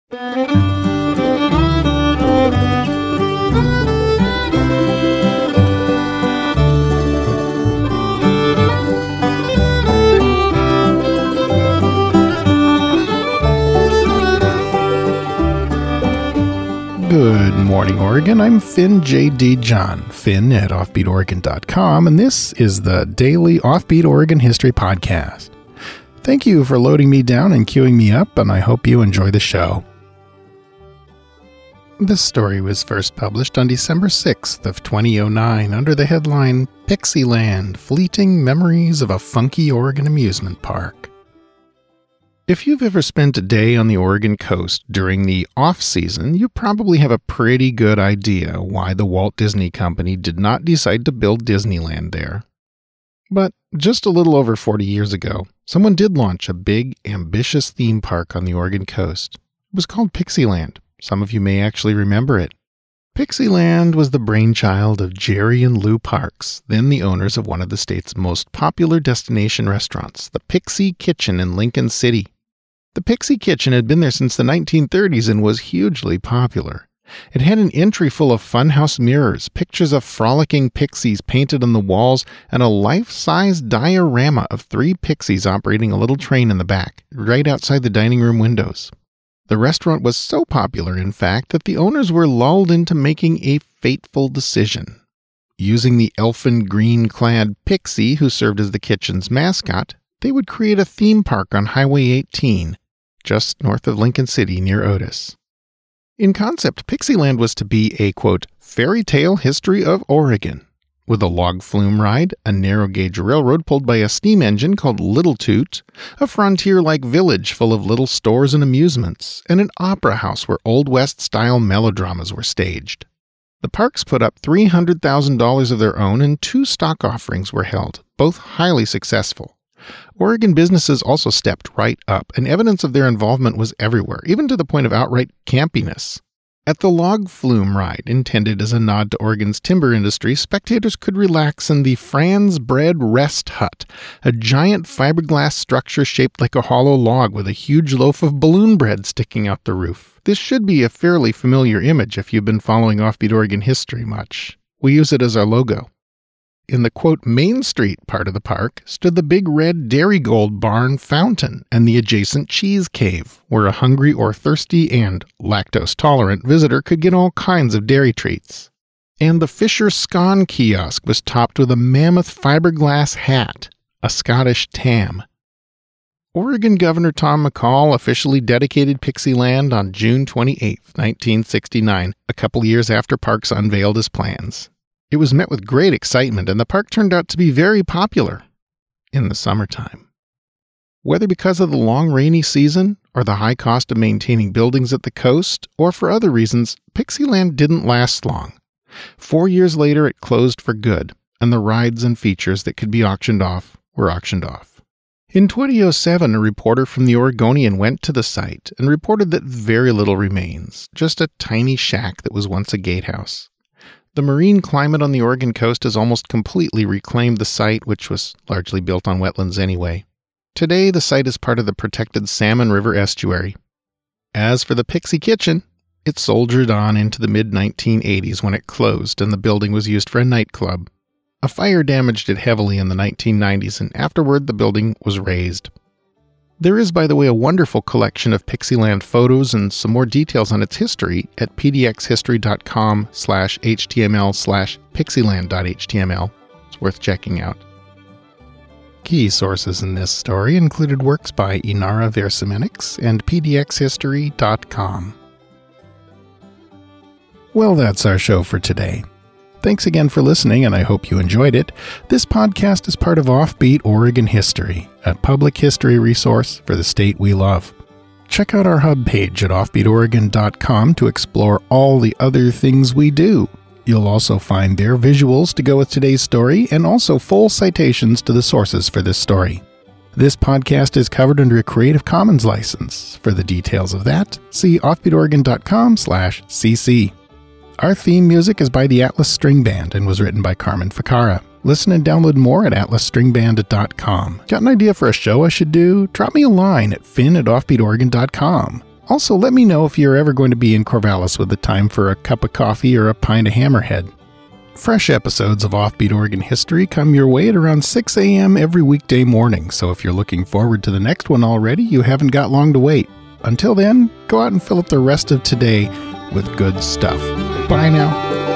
Good morning, Oregon. I'm Finn J.D. John, Finn at OffbeatOregon.com, and this is the daily Offbeat Oregon History Podcast. Thank you for loading me down and queuing me up, and I hope you enjoy the show. This story was first published on December 6th of 2009 under the headline Pixieland, Fleeting Memories of a Funky Oregon Amusement Park. If you've ever spent a day on the Oregon coast during the off-season, you probably have a pretty good idea why the Walt Disney Company did not decide to build Disneyland there. But just a little over 40 years ago, someone did launch a big, ambitious theme park on the Oregon coast. It was called Pixieland. Some of you may actually remember it. Pixieland was the brainchild of Jerry and Lou Parks, then the owners of one of the state's most popular destination restaurants, the Pixie Kitchen in Lincoln City. The Pixie Kitchen had been there since the 1930s and was hugely popular. It had an entry full of funhouse mirrors, pictures of frolicking pixies painted on the walls, and a life-size diorama of 3 pixies operating a little train in the back, right outside the dining room windows. The restaurant was so popular, in fact, that the owners were lulled into making a fateful decision. Using the elfin green-clad pixie who served as the kitchen's mascot, they would create a theme park on Highway 18, just north of Lincoln City near Otis. In concept, Pixieland was to be a, quote, fairy tale history of Oregon, with a log flume ride, a narrow-gauge railroad pulled by a steam engine called Little Toot, a frontier-like village full of little stores and amusements, and an opera house where Old West-style melodramas were staged. The parks put up $300,000 of their own, and 2 stock offerings were held, both highly successful. Oregon businesses also stepped right up, and evidence of their involvement was everywhere, even to the point of outright campiness. At the log flume ride, intended as a nod to Oregon's timber industry, spectators could relax in the Fran's Bread Rest Hut, a giant fiberglass structure shaped like a hollow log with a huge loaf of balloon bread sticking out the roof. This should be a fairly familiar image if you've been following Offbeat Oregon history much. We use it as our logo. In the, quote, Main Street part of the park stood the big red Dairygold barn fountain and the adjacent cheese cave, where a hungry or thirsty and lactose-tolerant visitor could get all kinds of dairy treats. And the Fisher Scone kiosk was topped with a mammoth fiberglass hat, a Scottish tam. Oregon Governor Tom McCall officially dedicated Pixieland on June 28, 1969, a couple years after Parks unveiled his plans. It was met with great excitement, and the park turned out to be very popular in the summertime. Whether because of the long rainy season, or the high cost of maintaining buildings at the coast, or for other reasons, Pixieland didn't last long. 4 years later, it closed for good, and the rides and features that could be auctioned off were auctioned off. In 2007, a reporter from the Oregonian went to the site and reported that very little remains, just a tiny shack that was once a gatehouse. The marine climate on the Oregon coast has almost completely reclaimed the site, which was largely built on wetlands anyway. Today, the site is part of the protected Salmon River estuary. As for the Pixie Kitchen, it soldiered on into the mid-1980s when it closed and the building was used for a nightclub. A fire damaged it heavily in the 1990s, and afterward the building was razed. There is, by the way, a wonderful collection of Pixieland photos and some more details on its history at pdxhistory.com/html/pixieland.html. It's worth checking out. Key sources in this story included works by Inara Versimenics and pdxhistory.com. Well, that's our show for today. Thanks again for listening, and I hope you enjoyed it. This podcast is part of Offbeat Oregon History, a public history resource for the state we love. Check out our hub page at offbeatoregon.com to explore all the other things we do. You'll also find there visuals to go with today's story and also full citations to the sources for this story. This podcast is covered under a Creative Commons license. For the details of that, see offbeatoregon.com/cc. Our theme music is by the Atlas String Band and was written by Carmen Ficara. Listen and download more at atlasstringband.com. Got an idea for a show I should do? Drop me a line at finn@offbeatoregon.com. Also, let me know if you're ever going to be in Corvallis with the time for a cup of coffee or a pint of Hammerhead. Fresh episodes of Offbeat Oregon History come your way at around 6 a.m. every weekday morning, so if you're looking forward to the next one already, you haven't got long to wait. Until then, go out and fill up the rest of today with good stuff. Bye now.